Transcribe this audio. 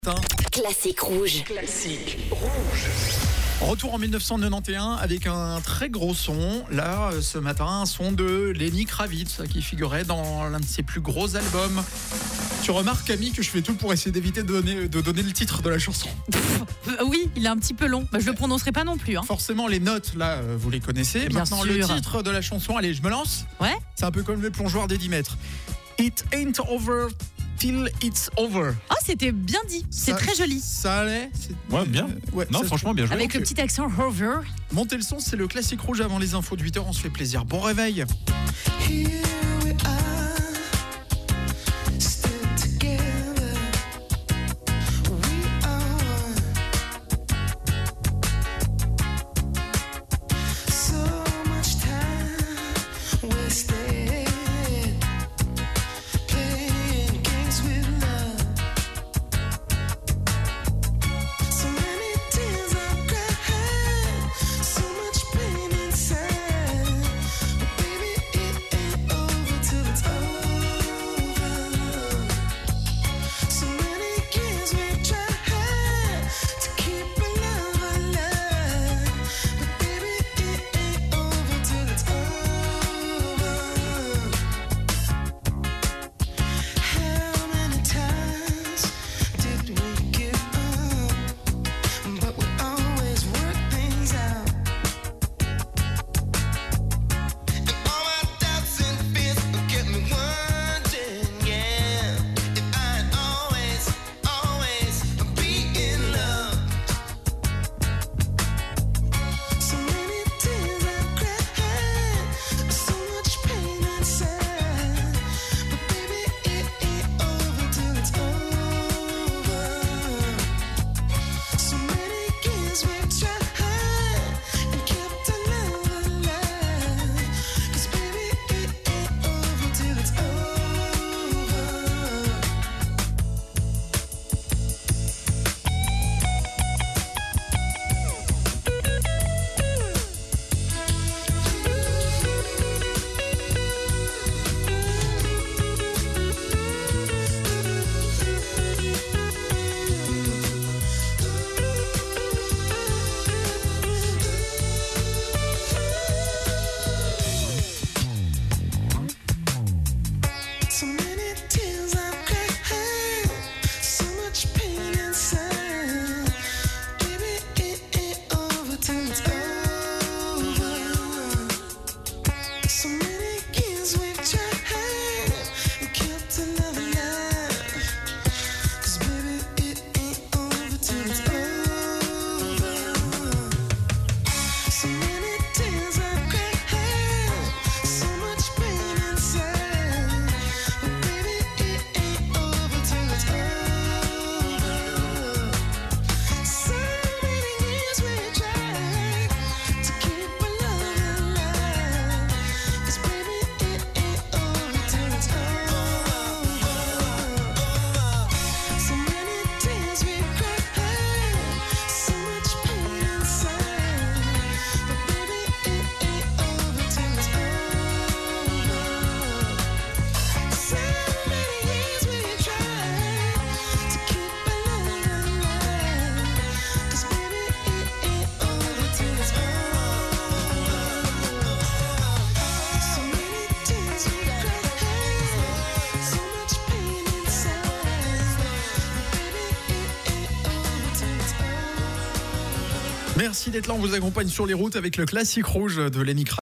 Classique rouge. Classique rouge. Retour en 1991 avec un très gros son. Là, ce matin, un son de Lenny Kravitz qui figurait dans l'un de ses plus gros albums. Tu remarques, Camille, que je fais tout pour essayer d'éviter de donner le titre de la chanson. Oui, il est un petit peu long. Je le prononcerai pas non plus. Forcément, les notes, là, vous les connaissez. Bien Maintenant, sûr. le titre de la chanson, allez, je me lance. Ouais. C'est un peu comme le plongeoir des 10 mètres. It ain't over till it's over. Ah, c'était bien dit. C'est Ça- très joli. Ça allait Ouais, bien. Non, ça- franchement, bien joué. Avec le petit accent hover. Montez le son, c'est le classique rouge avant les infos de 8h. On se fait plaisir. Bon réveil. Here we are, still together. We are one. So much time wasted playing games with love. So many tears I've cried, so much pain inside. But baby, it ain't over till it's over. So many years we've tried to keep our love alive. But baby, it ain't over till it's over. How many times did we give up? But we always work things out. And all my doubts and fears get me wondering, yeah, if I'd always be in love. So many tears I've cried, so much pain inside. But baby, it ain't over till it's over. So many years we've tried and kept our love alive. 'Cause baby, it ain't over till it's over. So many tears I've cried, so much pain inside. Baby, it ain't over till it's over. So many years we've tried and kept our love alive. 'Cause baby, it ain't over till it's over. So many tears I've cried, so much pain inside. But baby, it ain't over till it's over. So many years we tried to keep our love alive. 'Cause baby, it ain't over till it's over. So many tears we cried, so much pain inside. But baby, it ain't over till it's over. So many years we tried to keep our love alive. 'Cause baby, it ain't over till it's over. So many tears we cried, so much pain inside. But baby, it ain't over till it's over. Merci d'être là. On vous accompagne sur les routes avec le classique rouge de Lenny Kravitz.